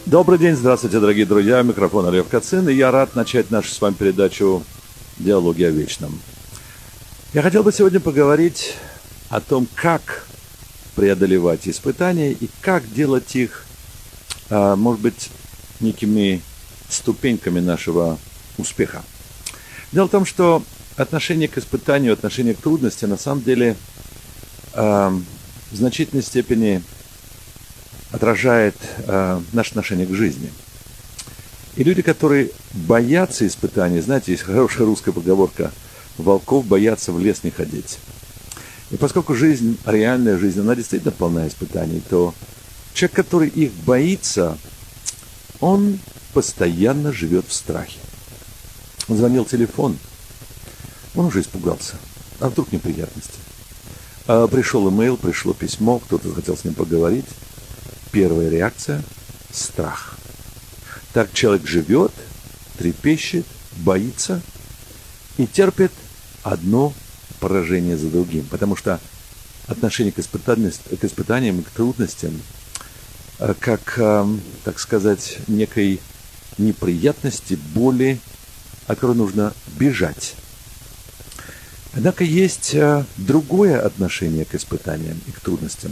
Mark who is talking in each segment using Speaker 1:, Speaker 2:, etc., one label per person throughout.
Speaker 1: Добрый день, здравствуйте, дорогие друзья. Микрофон Лев Кацин, и я рад начать нашу с вами передачу «Диалоги о вечном». Я хотел бы сегодня поговорить о том, как преодолевать испытания и как делать их, может быть, некими ступеньками нашего успеха. Дело в том, что отношение к испытанию, отношение к трудности на самом деле в значительной степени отражает наше отношение к жизни. И люди, которые боятся испытаний, знаете, есть хорошая русская поговорка: волков боятся в лес не ходить. И поскольку жизнь, реальная жизнь, она действительно полна испытаний, то человек, который их боится, он постоянно живет в страхе. Звонил телефон, он уже испугался. А вдруг неприятности? Пришел имейл, пришло письмо, кто-то захотел с ним поговорить. Первая реакция – страх. Так человек живет, трепещет, боится и терпит одно поражение за другим. Потому что отношение к испытаниям, к трудностям, как, так сказать, некой неприятности, боли, от которой нужно бежать. Однако есть другое отношение к испытаниям и к трудностям,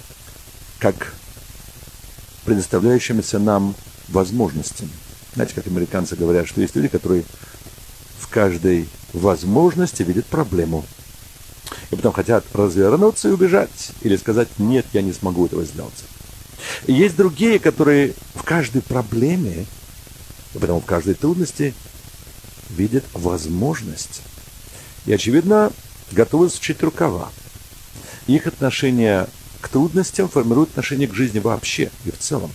Speaker 1: как предоставляющимися нам возможностям. Знаете, как американцы говорят, что есть люди, которые в каждой возможности видят проблему. И потом хотят развернуться и убежать. Или сказать: нет, я не смогу этого сделать. И есть другие, которые в каждой проблеме, и потом в каждой трудности видят возможность. И, очевидно, готовы сучить рукава. Их отношение к трудностям формирует отношение к жизни вообще и в целом.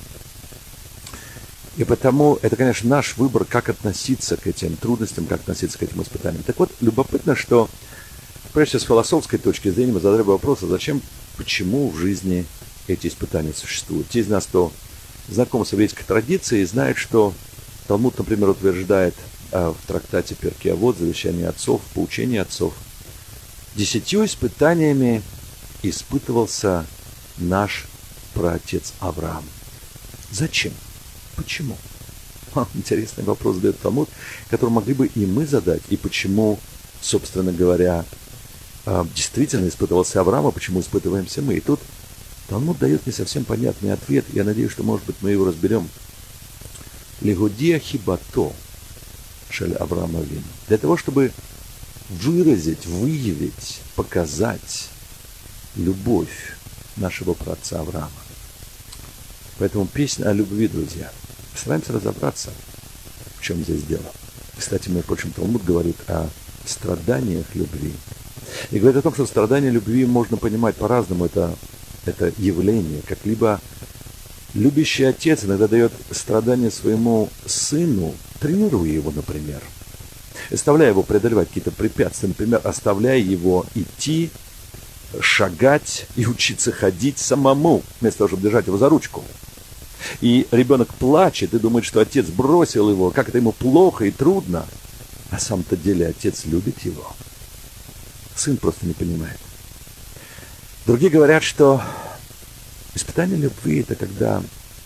Speaker 1: И потому это, конечно, наш выбор, как относиться к этим трудностям, как относиться к этим испытаниям. Так вот, любопытно, что, прежде всего, с философской точки зрения мы задали вопрос: а зачем, почему в жизни эти испытания существуют? Те из нас, кто знаком с еврейской традицией, знают, что Талмуд, например, утверждает в трактате Перкей Авот, завещание отцов, поучение отцов: 10 испытаниями испытывался наш праотец Авраам. Зачем? Почему? Интересный вопрос задает Талмуд, который могли бы и мы задать. И почему, собственно говоря, действительно испытывался Авраам, а почему испытываемся мы? И тут Талмуд дает не совсем понятный ответ. Я надеюсь, что, может быть, мы его разберем. Лигудия хибато шель Авраама вину. Для того, чтобы выразить, выявить, показать любовь нашего праотца Авраама. Поэтому песня о любви, друзья. Стараемся разобраться, в чем здесь дело. Кстати, между прочим, Талмуд говорит о страданиях любви. И говорит о том, что страдания любви можно понимать по-разному. Это явление. Как либо любящий отец иногда дает страдания своему сыну, тренируя его, например, оставляя его преодолевать какие-то препятствия, например, оставляя его идти, шагать и учиться ходить самому, вместо того, чтобы держать его за ручку. И ребенок плачет и думает, что отец бросил его, как это ему плохо и трудно. А на самом-то деле отец любит его. Сын просто не понимает. Другие говорят, что испытание любви – это когда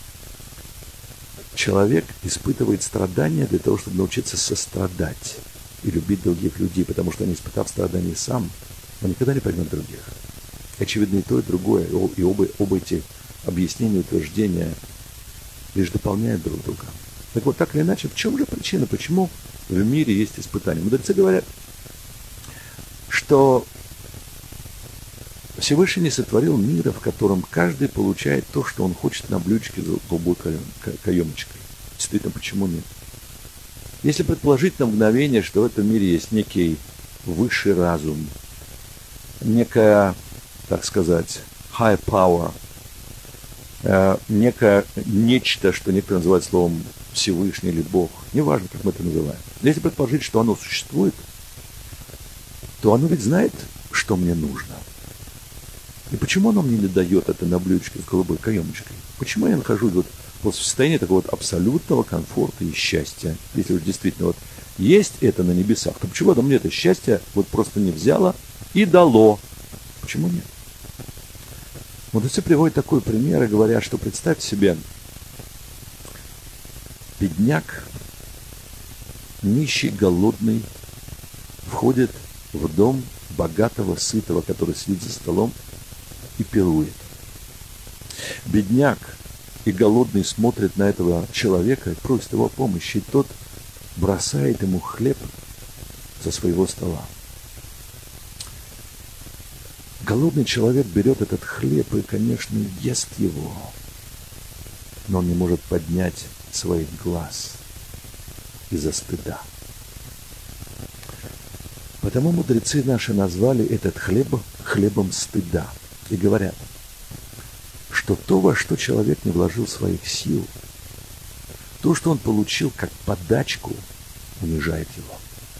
Speaker 1: человек испытывает страдания для того, чтобы научиться сострадать и любить других людей, потому что, не испытав страданий сам, он никогда не поймет других. Очевидно, и то, и другое, и оба эти объяснения, утверждения лишь дополняют друг друга. Так вот, так или иначе, в чем же причина, почему в мире есть испытания? Мудрецы говорят, что Всевышний сотворил мир, в котором каждый получает то, что он хочет на блюдечке за голубой каемочкой. Действительно, почему нет? Если предположить на мгновение, что в этом мире есть некий высший разум, некая, так сказать, high power, некое нечто, что некоторые называют словом Всевышний или Бог, неважно, как мы это называем. Если предположить, что оно существует, то оно ведь знает, что мне нужно. И почему оно мне не дает это на блюдечке с голубой каемочкой? Почему я нахожусь вот в состоянии такого вот абсолютного комфорта и счастья? Если уж действительно вот есть это на небесах, то почему оно мне это счастье вот просто не взяло и дало? Почему нет? Мудрецы приводят такой пример и говорят, что представьте себе, Бедняк, нищий, голодный, входит в дом богатого, сытого, который сидит за столом и пирует. Бедняк и голодный смотрит на этого человека и просит его помощи, и тот бросает ему хлеб со своего стола. Голодный человек берет этот хлеб и, конечно, ест его, но он не может поднять своих глаз из-за стыда. Потому мудрецы наши назвали этот хлеб хлебом стыда и говорят, что то, во что человек не вложил своих сил, то, что он получил как подачку, унижает его.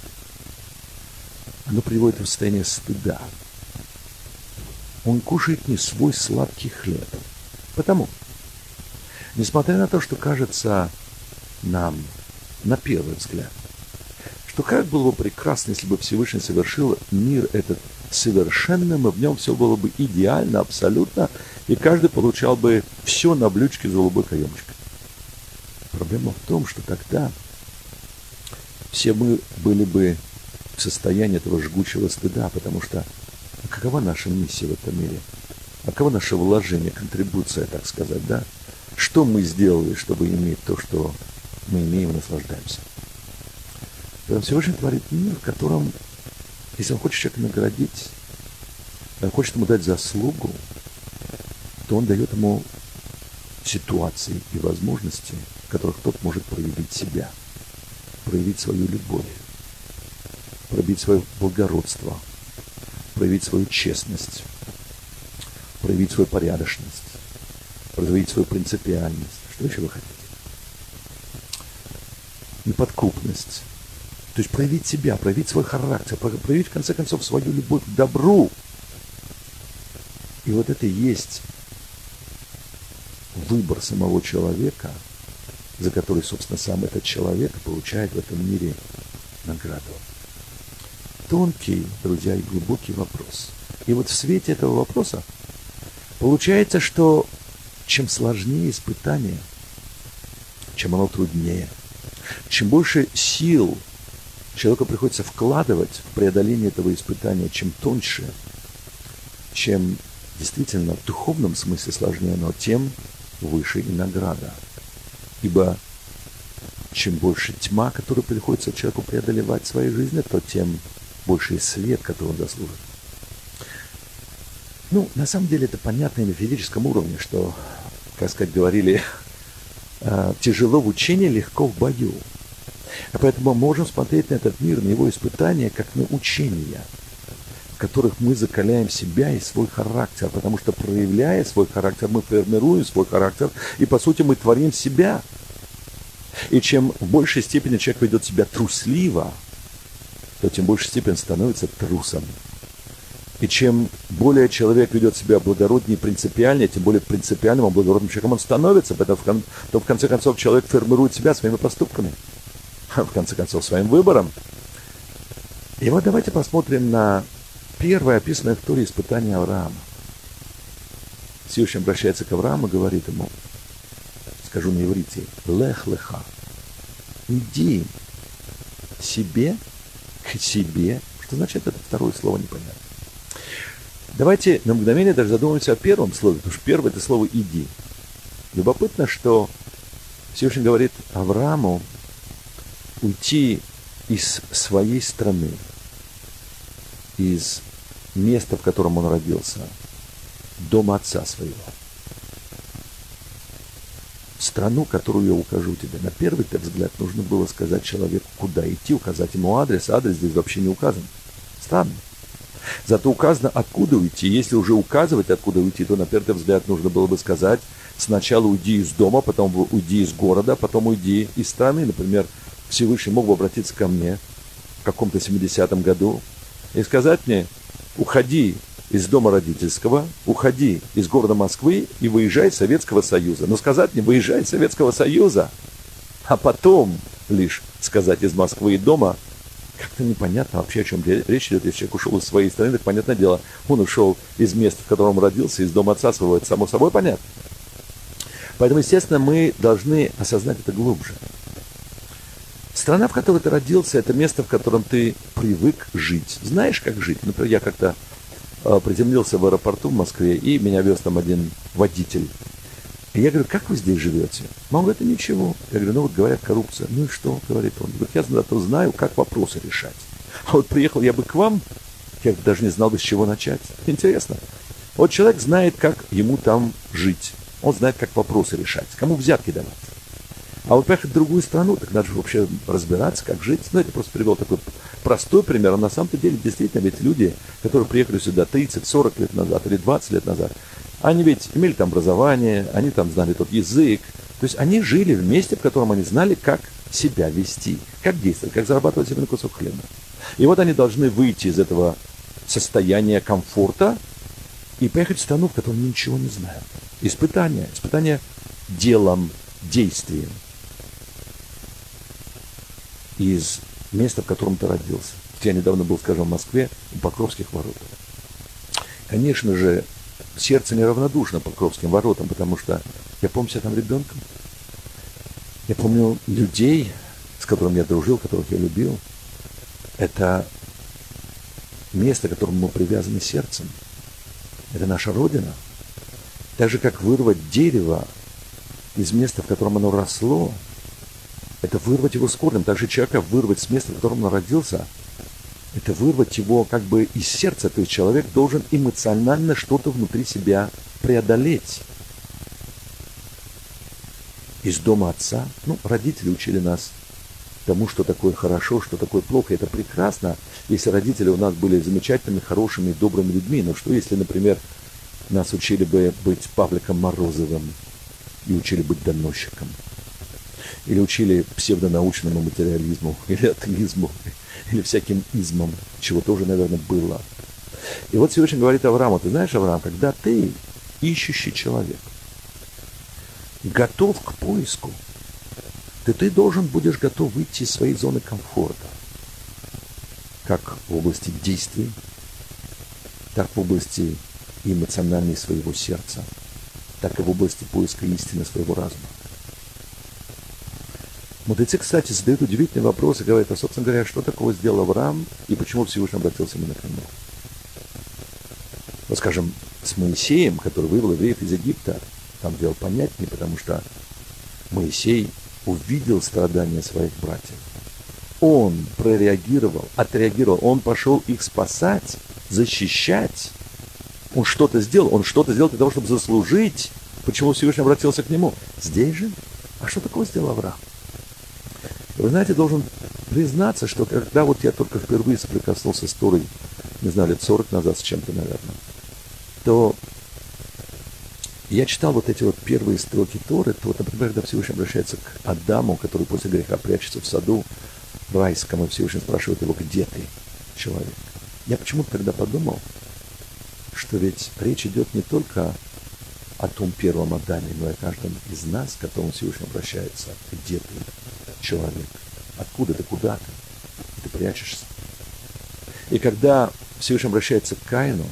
Speaker 1: Оно приводит его в состояние стыда. Он кушает не свой сладкий хлеб. Потому, несмотря на то, что кажется нам на первый взгляд, что как было бы прекрасно, если бы Всевышний совершил мир этот совершенным, и в нем все было бы идеально, абсолютно, и каждый получал бы все на блюдечке с голубой каемочкой. Проблема в том, что тогда все мы были бы в состоянии этого жгучего стыда, потому что какова наша миссия в этом мире? Каково наше вложение, контрибуция, так сказать, да? Что мы сделали, чтобы иметь то, что мы имеем и наслаждаемся? Поэтому Всевышний творит мир, в котором, если он хочет человека наградить, хочет ему дать заслугу, то он дает ему ситуации и возможности, в которых тот может проявить себя, проявить свою любовь, проявить свое благородство, проявить свою честность, проявить свою порядочность, проявить свою принципиальность. Что еще вы хотите? Неподкупность. То есть проявить себя, проявить свой характер, проявить, в конце концов, свою любовь к добру. И вот это и есть выбор самого человека, за который, собственно, сам этот человек получает в этом мире награду. Тонкий, друзья, и глубокий вопрос. И вот в свете этого вопроса получается, что чем сложнее испытание, чем оно труднее, чем больше сил человеку приходится вкладывать в преодоление этого испытания, чем тоньше, чем действительно в духовном смысле сложнее оно, тем выше и награда. Ибо чем больше тьма, которую приходится человеку преодолевать в своей жизни, то тем больше и свет, который он заслужит. Ну, на самом деле это понятно и на физическом уровне, что, как сказать, говорили, тяжело в учении, легко в бою. А поэтому мы можем смотреть на этот мир, на его испытания, как на учения, в которых мы закаляем себя и свой характер, потому что, проявляя свой характер, мы формируем свой характер, и, по сути, мы творим себя. И чем в большей степени человек ведет себя трусливо, то тем в большей степени становится трусом. И чем более человек ведет себя благороднее и принципиальнее, тем более принципиальным и благородным человеком он становится, то в конце концов человек формирует себя своими поступками, в конце концов своим выбором. И вот давайте посмотрим на первое описанное в Торе испытание Авраама. Всевышний обращается к Аврааму и говорит ему, скажу на иврите, лех леха, иди себе, к себе. Что значит это второе слово, непонятно. Давайте на мгновение даже задумаемся о первом слове, потому что первое это слово «иди». Любопытно, что Всевышний говорит Аврааму уйти из своей страны, из места, в котором он родился, дома отца своего. Страну, которую я укажу тебе. На первый взгляд нужно было сказать человеку, куда идти, указать ему адрес. Адрес здесь вообще не указан. Странно. Зато указано, откуда уйти. Если уже указывать, откуда уйти, то на первый взгляд нужно было бы сказать, сначала уйди из дома, потом уйди из города, потом уйди из страны. Например, Всевышний мог бы обратиться ко мне в каком-то 70-м году и сказать мне, уходи из дома родительского, уходи из города Москвы и выезжай из Советского Союза. Но сказать мне, выезжай из Советского Союза, а потом лишь сказать из Москвы и дома, как-то непонятно вообще, о чем речь идет. Если человек ушел из своей страны, так понятное дело, он ушел из места, в котором родился, из дома отца своего. Это само собой понятно. Поэтому, естественно, мы должны осознать это глубже. Страна, в которой ты родился, это место, в котором ты привык жить. Знаешь, как жить? Например, я как-то приземлился в аэропорту в Москве, и меня вез там один водитель. И я говорю, как вы здесь живете? Он говорит, ничего. Я говорю, ну вот говорят, коррупция. Ну и что, говорит он. Говорит, я зато знаю, как вопросы решать. А вот приехал я бы к вам, я даже не знал бы, с чего начать. Интересно. Вот человек знает, как ему там жить. Он знает, как вопросы решать, кому взятки давать. А вот поехать в другую страну, так надо же вообще разбираться, как жить. Ну, это просто привел такой простой пример. А на самом-то деле, действительно, ведь люди, которые приехали сюда 30-40 лет назад или 20 лет назад, они ведь имели там образование, они там знали тот язык. То есть они жили в месте, в котором они знали, как себя вести, как действовать, как зарабатывать себе на кусок хлеба. И вот они должны выйти из этого состояния комфорта и поехать в страну, в которой они ничего не знают. Испытание делом, действием. Из места, в котором ты родился. Я недавно был, скажем, в Москве, у Покровских ворот. Конечно же, сердце неравнодушно Покровским воротам, потому что я помню себя там ребенком. Я помню людей, с которыми я дружил, которых я любил. Это место, к которому мы привязаны сердцем. Это наша Родина. Так же, как вырвать дерево из места, в котором оно росло, это вырвать его с корнем. Также человека вырвать с места, в котором он родился, это вырвать его как бы из сердца. То есть человек должен эмоционально что-то внутри себя преодолеть. Из дома отца. Родители учили нас тому, что такое хорошо, что такое плохо. Это прекрасно, если родители у нас были замечательными, хорошими, добрыми людьми. Но что если, например, нас учили бы быть Павликом Морозовым и учили быть доносчиком? Или учили псевдонаучному материализму, или атеизму, или всяким измам, чего тоже, наверное, было. И вот Всевышний говорит Аврааму, ты знаешь, Авраам, когда ты, ищущий человек, готов к поиску, ты должен будешь готов выйти из своей зоны комфорта, как в области действий, так в области эмоциональной своего сердца, так и в области поиска истины своего разума. Мудрецы, кстати, задают удивительные вопросы, говорят, собственно говоря, что такого сделал Авраам и почему Всевышний обратился именно к нему. Вот, скажем, с Моисеем, который вывел евреев из Египта, там дело понятнее, потому что Моисей увидел страдания своих братьев. Он отреагировал, он пошел их спасать, защищать. Он что-то сделал для того, чтобы заслужить, почему Всевышний обратился к нему. Здесь же, а что такого сделал Авраам? Вы знаете, должен признаться, что когда вот я только впервые соприкоснулся с Торой, не знаю, лет 40 назад с чем-то, наверное, то я читал вот эти вот первые строки Торы, то вот, например, когда Всевышний обращается к Адаму, который после греха прячется в саду райском, и Всевышний спрашивает его, где ты, человек? Я почему-то тогда подумал, что ведь речь идет не только о том первом Адаме, но и о каждом из нас, к которому Всевышний обращается. Где ты, человек? Откуда ты, куда ты? И ты прячешься. И когда Всевышний обращается к Каину,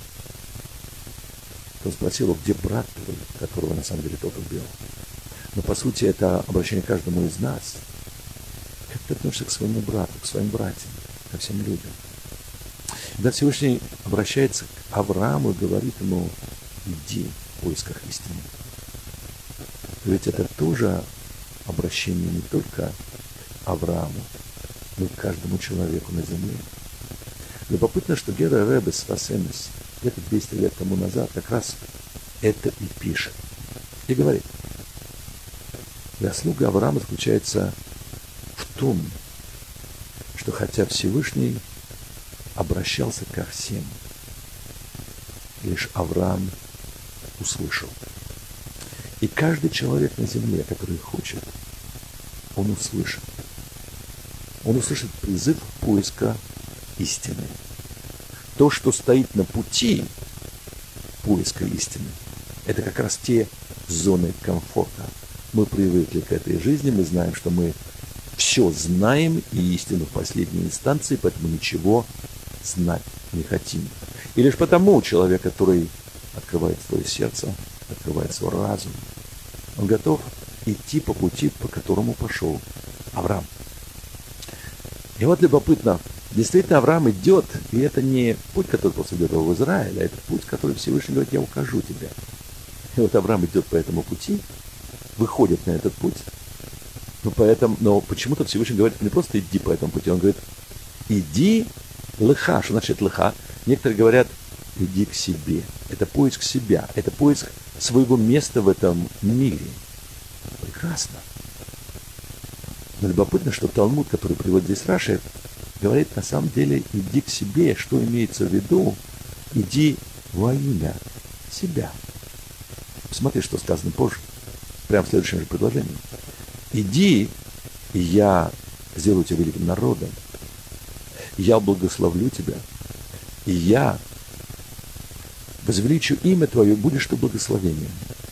Speaker 1: то он спросил его, где брат твой, которого на самом деле тот убил. Но по сути это обращение к каждому из нас. Как ты относишься к своему брату, к своим братьям, ко всем людям? Когда Всевышний обращается к Аврааму и говорит ему, иди в поисках истины. Ведь это тоже обращение не только к Аврааму, но и к каждому человеку на земле. Любопытно, что Гера Ребе Свасемес где-то 200 лет тому назад как раз это и пишет. И говорит, заслуга Авраама заключается в том, что хотя Всевышний обращался ко всем, лишь Авраам услышал. И каждый человек на земле, который хочет, он услышит. Он услышит призыв поиска истины. То, что стоит на пути поиска истины, это как раз те зоны комфорта. Мы привыкли к этой жизни, мы знаем, что мы все знаем, и истину в последней инстанции, поэтому ничего знать не хотим. И лишь потому человек, который открывает свое сердце, открывает свой разум, он готов идти по пути, по которому пошел Авраам. И вот любопытно, действительно Авраам идет, и это не путь, который после этого в Израиль, а это путь, который Всевышний говорит, я укажу тебе. И вот Авраам идет по этому пути, выходит на этот путь, но почему-то Всевышний говорит, не просто иди по этому пути, он говорит, иди лыха. Что значит лыха? Некоторые говорят, иди к себе. Это поиск себя, это поиск своего места в этом мире. Прекрасно. Но любопытно, что Талмуд, который приводит здесь Раши, говорит на самом деле, иди к себе. Что имеется в виду? Иди во имя себя. Посмотри, что сказано позже. Прямо в следующем же предложении. Иди, и я сделаю тебя великим народом. Я благословлю тебя. И я возвеличу имя твое, будешь ты благословением.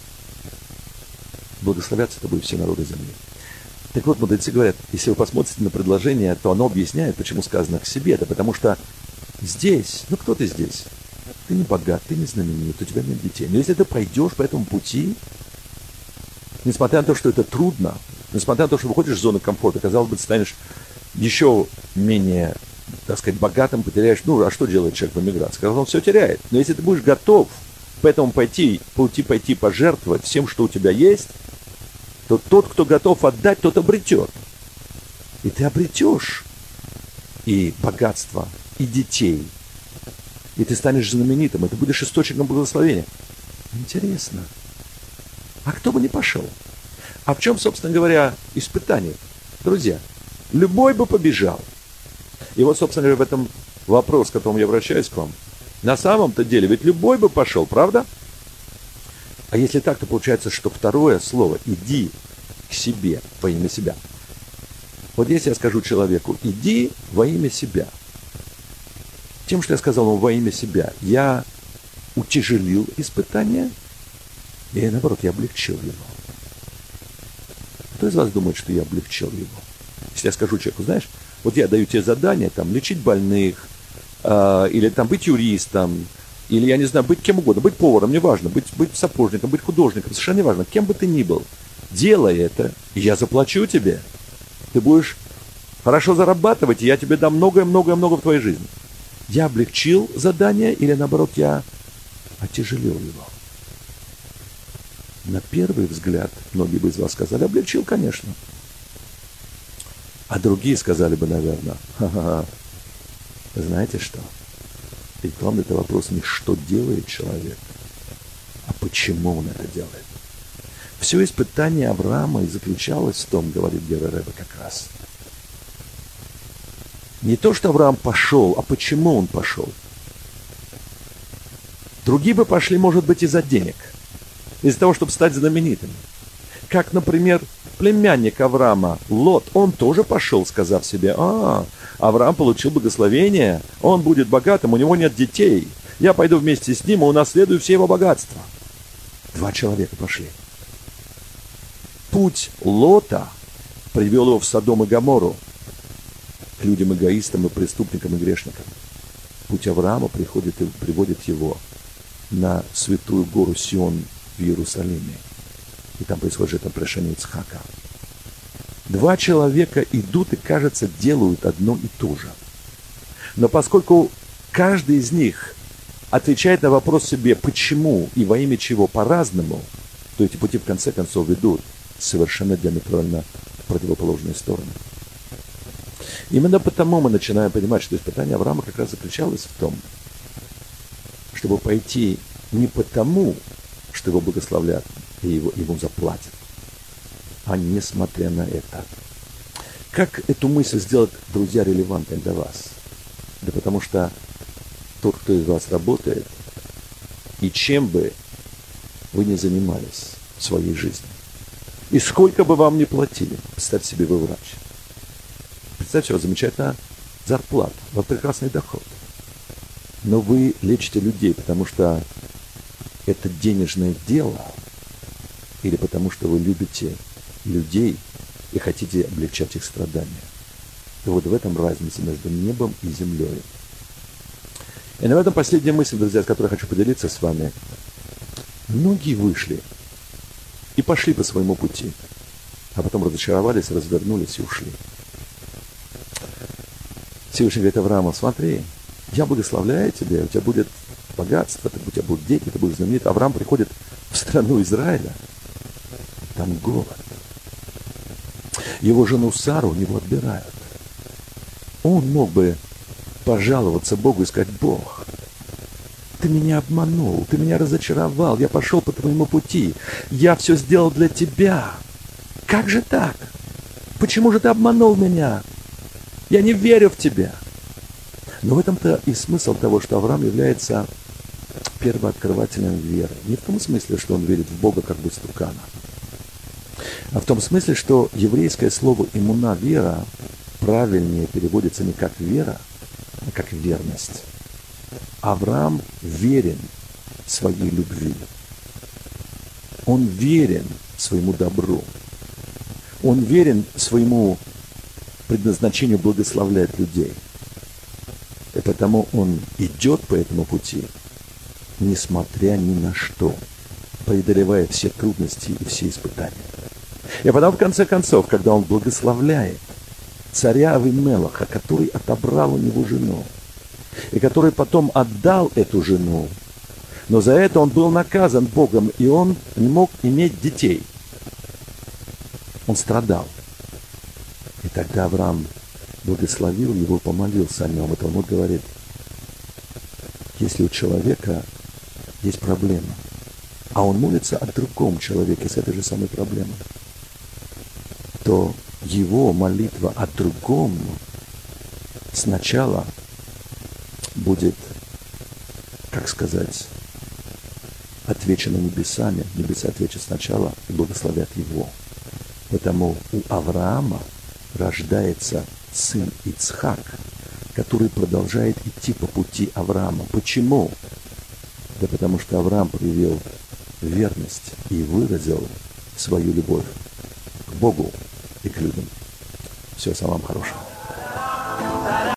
Speaker 1: Благословятся тобой все народы земли. Так вот, мудрецы говорят, если вы посмотрите на предложение, то оно объясняет, почему сказано к себе. Это потому что здесь, кто ты здесь? Ты не богат, ты не знаменит, у тебя нет детей. Но если ты пойдешь по этому пути, несмотря на то, что это трудно, несмотря на то, что выходишь из зоны комфорта, казалось бы, ты станешь еще менее, так сказать, богатым, потеряешь. А что делает человек в эмиграции? Когда он все теряет. Но если ты будешь готов поэтому пойти пожертвовать всем, что у тебя есть, то тот, кто готов отдать, тот обретет. И ты обретешь и богатство, и детей. И ты станешь знаменитым, и ты будешь источником благословения. Интересно. А кто бы не пошел? А в чем, собственно говоря, испытание? Друзья, любой бы побежал. И вот, собственно говоря, в этом вопрос, к которому я обращаюсь к вам. На самом-то деле, ведь любой бы пошел, правда? А если так, то получается, что второе слово «иди к себе» во имя себя. Вот если я скажу человеку «иди во имя себя», тем, что я сказал ему во имя себя, я утяжелил испытание, и наоборот, я облегчил его. Кто из вас думает, что я облегчил его? Если я скажу человеку, знаешь, вот я даю тебе задание, лечить больных, или быть юристом, или, я не знаю, быть кем угодно, быть поваром, неважно, быть сапожником, быть художником, совершенно неважно, кем бы ты ни был. Делай это, и я заплачу тебе. Ты будешь хорошо зарабатывать, и я тебе дам многое-многое-много в твоей жизни. Я облегчил задание, или наоборот, я отяжелил его? На первый взгляд, многие бы из вас сказали, облегчил, конечно. А другие сказали бы, наверное, ха-ха-ха, знаете что? Ведь главный это вопрос не что делает человек, а почему он это делает. Все испытание Авраама и заключалось в том, говорит Гера Ребе как раз. Не то, что Авраам пошел, а почему он пошел. Другие бы пошли, может быть, из-за денег, из-за того, чтобы стать знаменитыми. Как, например, племянник Авраама, Лот, он тоже пошел, сказав себе, Авраам получил благословение, он будет богатым, у него нет детей. Я пойду вместе с ним и унаследую все его богатства. 2 человека пошли. Путь Лота привел его в Содом и Гоморру, к людям эгоистам и преступникам и грешникам. Путь Авраама приводит его на святую гору Сион в Иерусалиме. И там происходит жертвоприношение Ицхака. 2 человека идут и, кажется, делают одно и то же. Но поскольку каждый из них отвечает на вопрос себе, почему и во имя чего по-разному, то эти пути в конце концов ведут совершенно диаметрально в противоположные стороны. Именно потому мы начинаем понимать, что испытание Авраама как раз заключалось в том, чтобы пойти не потому, что его благословлят и ему заплатят, а несмотря на это. Как эту мысль сделать, друзья, релевантной для вас? Да потому что тот, кто из вас работает, и чем бы вы ни занимались в своей жизни, и сколько бы вам ни платили, представьте себе, вы врач. Представьте, у вас замечательная зарплата, у вас прекрасный доход. Но вы лечите людей, потому что это денежное дело, или потому что вы любите людей и хотите облегчать их страдания. И вот в этом разница между небом и землей. И на этом последняя мысль, друзья, с которой я хочу поделиться с вами. Многие вышли и пошли по своему пути, а потом разочаровались, развернулись и ушли. Всевышний говорит Аврааму: смотри, я благословляю тебя, у тебя будет богатство, у тебя будут дети, ты будешь знаменит. Авраам приходит в страну Израиля, там голод. Его жену Сару у него отбирают. Он мог бы пожаловаться Богу и сказать: Бог, ты меня обманул, ты меня разочаровал, я пошел по твоему пути, я все сделал для тебя. Как же так? Почему же ты обманул меня? Я не верю в тебя. Но в этом-то и смысл того, что Авраам является первооткрывателем веры. Не в том смысле, что он верит в Бога как бы истукана, а в том смысле, что еврейское слово «имуна» — вера правильнее переводится не как вера, а как верность. Авраам верен своей любви. Он верен своему добру. Он верен своему предназначению благословлять людей. И потому он идет по этому пути, несмотря ни на что, преодолевая все трудности и все испытания. И потом, в конце концов, когда он благословляет царя Авимелаха, который отобрал у него жену, и который потом отдал эту жену, но за это он был наказан Богом, и он не мог иметь детей. Он страдал. И тогда Авраам благословил его, помолился о нем. И Талмуд говорит: если у человека есть проблема, а он молится о другом человеке с этой же самой проблемой, то его молитва о другом сначала будет, как сказать, отвечена небесами. Небеса ответят сначала и благословят его. Потому у Авраама рождается сын Ицхак, который продолжает идти по пути Авраама. Почему? Да потому что Авраам проявил верность и выразил свою любовь к Богу и к людям. Всего самого хорошего.